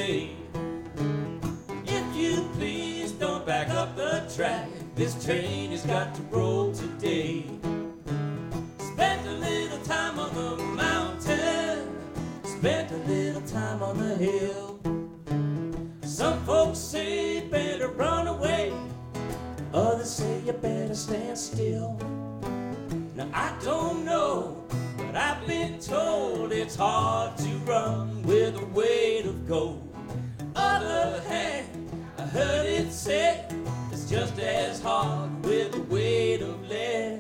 say, if you please don't back up the track, this train has got to roll today. Spent a little time on the mountain, spent a little time on the hill. Some folks say better run away, others say you better stand still. Now I don't know, but I've been told it's hard to run with a weight of gold. Other hand, I heard it said it's just as hard with a weight of lead.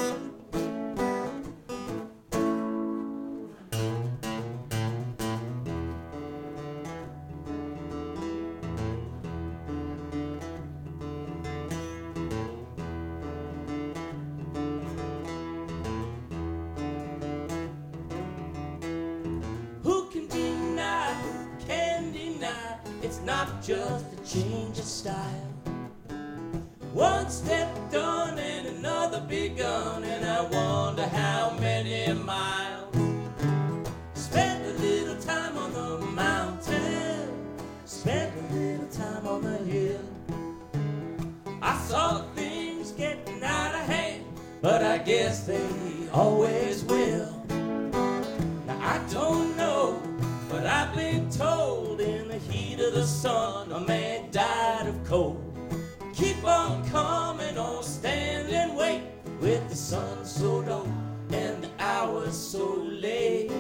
It's not just a change of style. One step done and another begun, and I wonder how many miles. Spent a little time on the mountain, spent a little time on the hill. I saw things getting out of hand, but I guess they always will. Now I don't know, but I've been told in the heat of the sun a man died of cold. Keep on coming on, stand and wait, with the sun so low and the hours so late.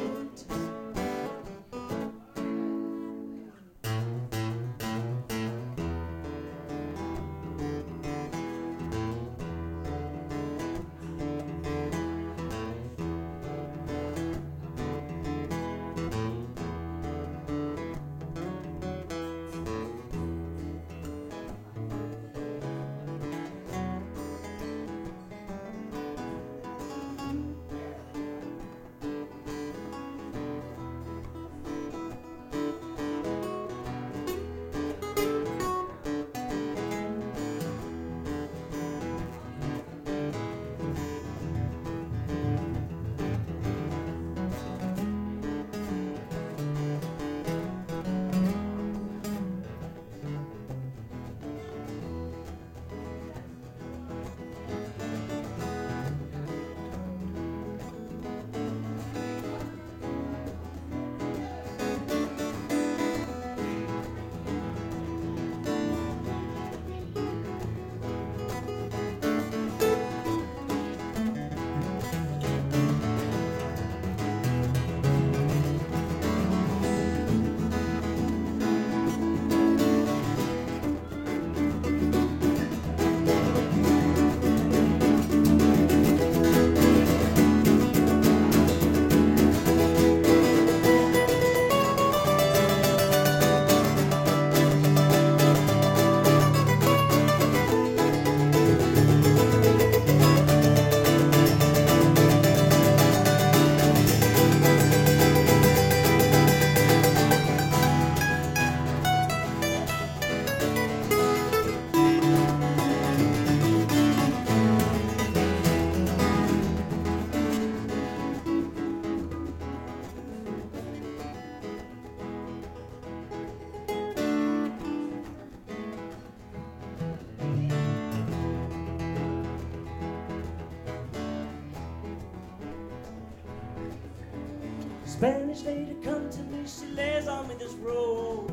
Spanish lady come to me, she lays on me this rose.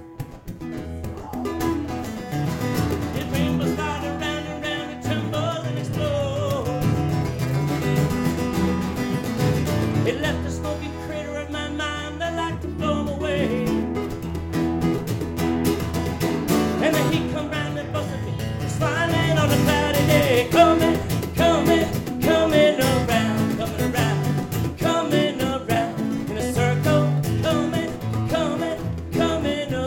It rainbows start around and round, it trembles and explodes. It left a smoky crater in my mind, I'd like to blow 'em away. And the heat come round and busted me, smiling on a cloudy day. Coming, coming, coming around, coming around. Coming around in a circle, coming, coming, coming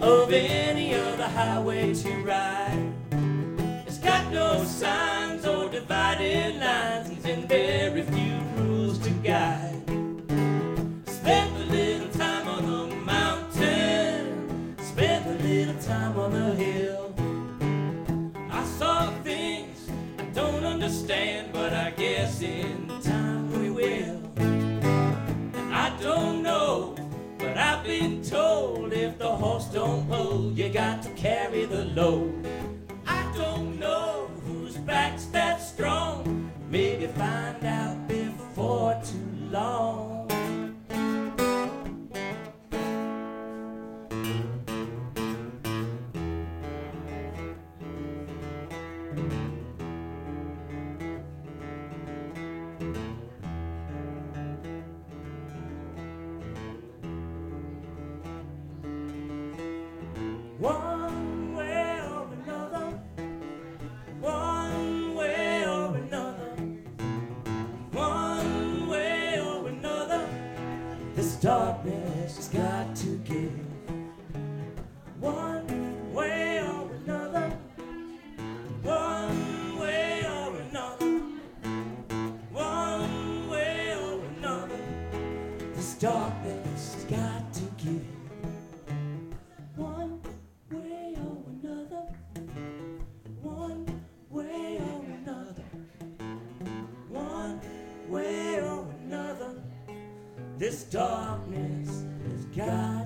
of any other highway to ride. It's got no signs or divided lines and very few rules to guide. Spend a little time on the mountain, spend a little time on the hill. I saw things I don't understand, but I guess in time we will. And I don't know, but I've been told if the horse don't pull, you got to carry the load. I don't know whose back's that strong, maybe find out before too long. One way or another, one way or another, one way or another, this darkness has got to give. One way or another, one way or another, one way or another, this darkness has got to give. One way or another, one way or another, one way or another, this darkness has got